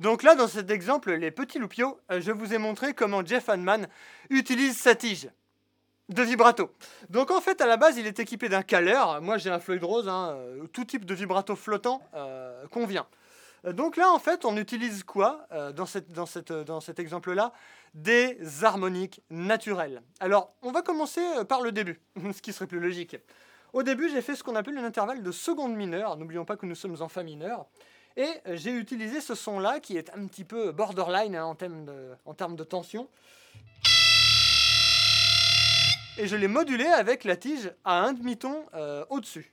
Donc là, dans cet exemple, les petits loupiaux, je vous ai montré comment Jeff Hanneman utilise sa tige de vibrato. Donc en fait, à la base, il est équipé d'un caleur. Moi, j'ai un Floyd Rose, tout type de vibrato flottant convient. Donc là, en fait, on utilise quoi dans cet exemple-là? Des harmoniques naturelles. Alors, on va commencer par le début, ce qui serait plus logique. Au début, j'ai fait ce qu'on appelle un intervalle de seconde mineure. N'oublions pas que nous sommes en fa mineur. Et j'ai utilisé ce son-là, qui est un petit peu borderline en termes de tension. Et je l'ai modulé avec la tige à un demi-ton au-dessus.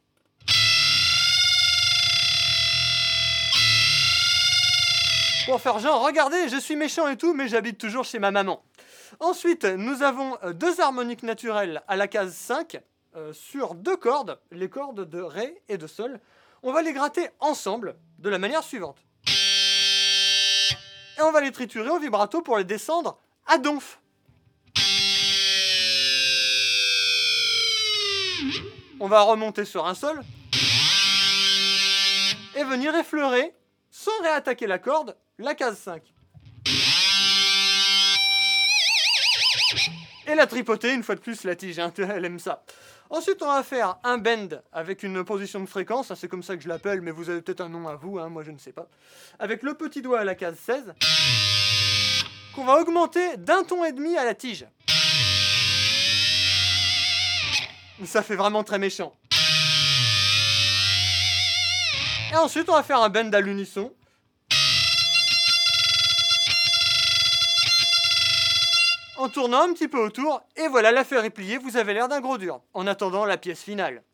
Pour faire genre, regardez, je suis méchant et tout, mais j'habite toujours chez ma maman. Ensuite, nous avons deux harmoniques naturelles à la case 5 sur deux cordes, les cordes de Ré et de Sol. On va les gratter ensemble de la manière suivante. Et on va les triturer au vibrato pour les descendre à donf. On va remonter sur un Sol et venir effleurer, sans réattaquer la corde, la case 5. Et la tripoter, une fois de plus, la tige, elle aime ça. Ensuite, on va faire un bend avec une position de fréquence, c'est comme ça que je l'appelle, mais vous avez peut-être un nom à vous, moi je ne sais pas. Avec le petit doigt à la case 16, qu'on va augmenter d'un ton et demi à la tige. Ça fait vraiment très méchant. Et ensuite, on va faire un bend à l'unisson. En tournant un petit peu autour, et voilà, l'affaire est pliée, vous avez l'air d'un gros dur. En attendant la pièce finale.